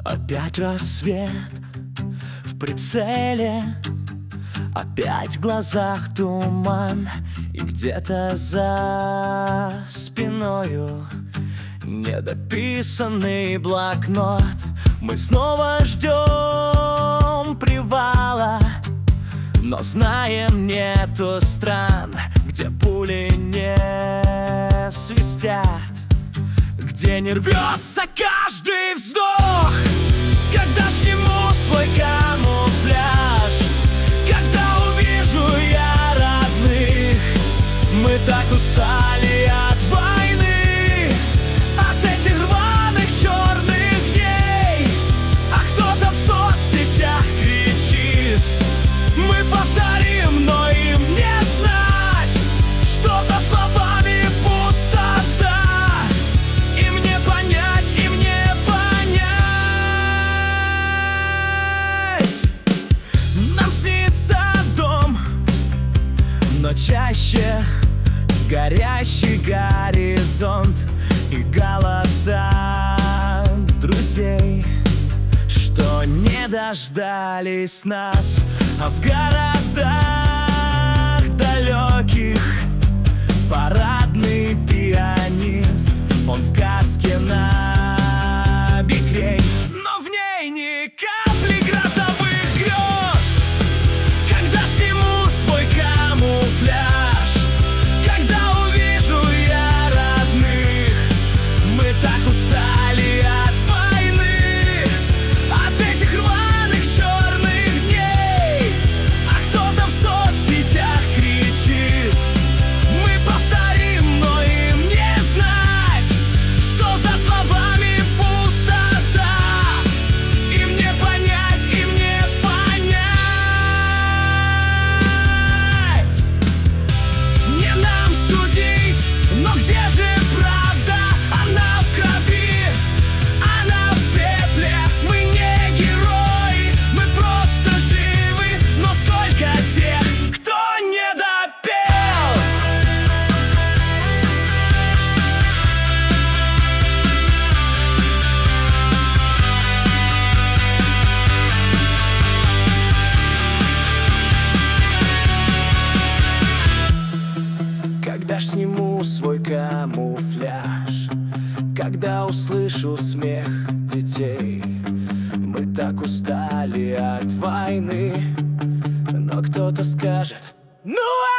Опять рассвет в прицеле, опять в глазах туман, и где-то за спиною недописанный блокнот. Мы снова ждем привала, но знаем, нету стран, где пули не свистят, где не рвется каждый вздох. Когда сниму свой камуфляж, когда увижу я родных, мы так устали от войны, от этих рваных черных дней. А кто-то в соцсетях кричит, мы повторим, но им не знать, что за словами пустота. Им не понять, им не понять. Нам снится дом, но чаще горящий горизонт и голоса друзей, что не дождались нас. А в городах далеких парадный пианист, он в каске на бикрень, но в ней ни капли грозовых грез. Когда сниму свой камуфляж, когда увижу я родных, мы так устали от войны, от этих рваных черных дней. А кто-то в соцсетях кричит, мы повторим, но им не знать, что за словами пустота. Им не понять, им не понять. Не нам судить, но где же правда? Она в крови, она в пепле. Мы не герои, мы просто живы. Но сколько тех, кто не допел? Когда ж сниму свой камуфляж, когда услышу смех детей, мы так устали от войны, но кто-то скажет: ну